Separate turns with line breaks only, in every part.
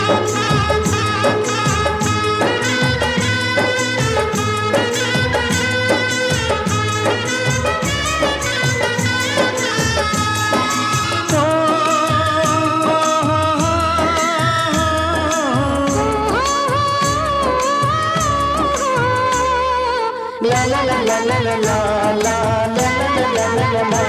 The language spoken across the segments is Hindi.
ला ला ला ला ला ला ला ला ला ला ला।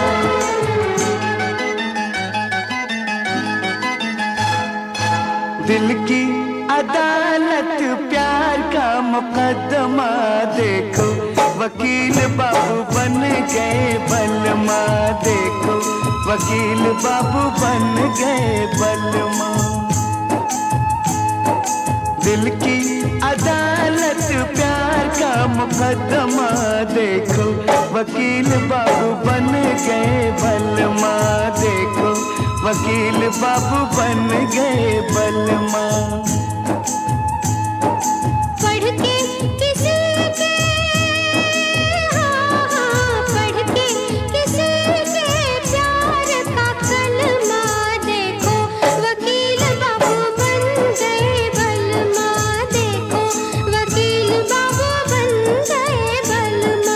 दिल की अदालत प्यार का मुकदमा देखो, वकील बाबू बन गए बलमा देखो, वकील बाबू बन गए बलमा। दिल की अदालत प्यार का मुकदमा देखो, वकील बाबू बन गए बलमा देखो, वकील बाबू बन गए बलमा।
पढ़ के किसी के पढ़ के किसी के प्यार का कलमा देखो, वकील बाबू बन गए बलमा देखो, वकील बाबू बन गए बलमा।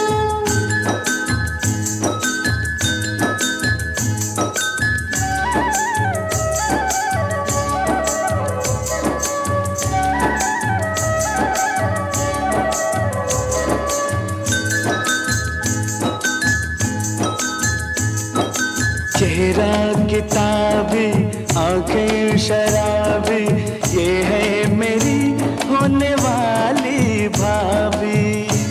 चेहरा किताबी आंखें शराबी, ये है मेरी होने वाली भाभी।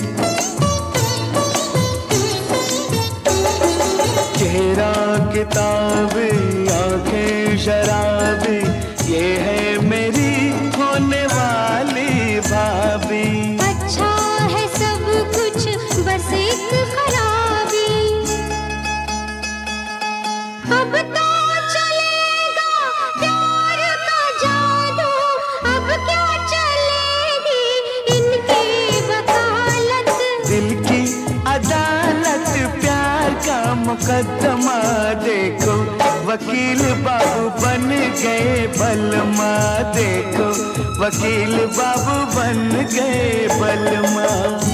चेहरा किताबी आंखें शराबी, ये है मेरी होने वाली भाभी।
अच्छा है सब कुछ बस एक खराबी, अब तो चलेगा प्यार का जादू, अब क्या चलेगी इनकी वकालत।
दिल की अदालत प्यार का मुकदमा देखो, वकील बाबू बन गए बलमा देखो, वकील बाबू बन गए बलमा।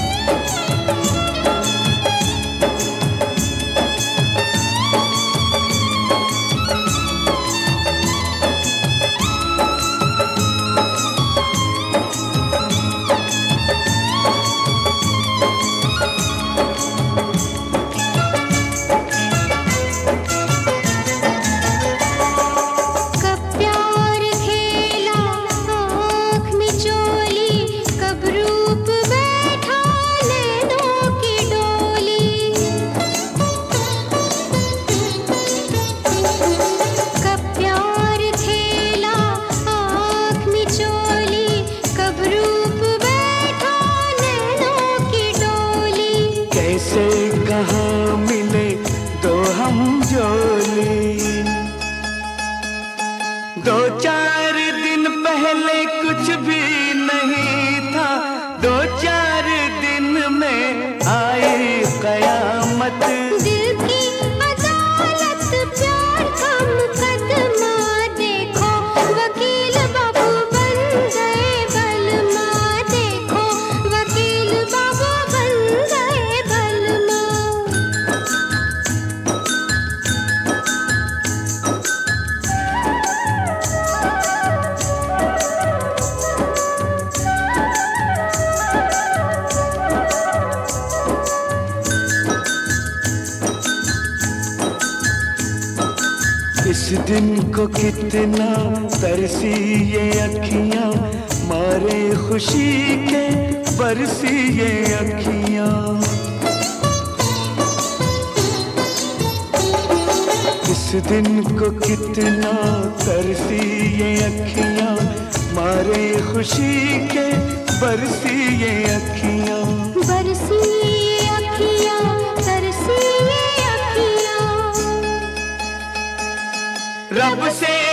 कैसे कहाँ मिले दो हम जोली, दो चार दिन पहले कुछ भी नहीं था, दो चार दिन में आई कयामत।
दिल की अदालत प्यार का मुकदमा देखो, वकील बाबू बन गए बलमा देखो, वकील बाबू बन गए बलमा।
इस दिन को कितना तरसी ये अखियां, मारे खुशी के बरसी ये अखियां। इस दिन को कितना तरसी ये अखियां, मारे खुशी के बरसी ये अखियां।
बरसी ये अखियां, तरसी ये अखियां।
रब से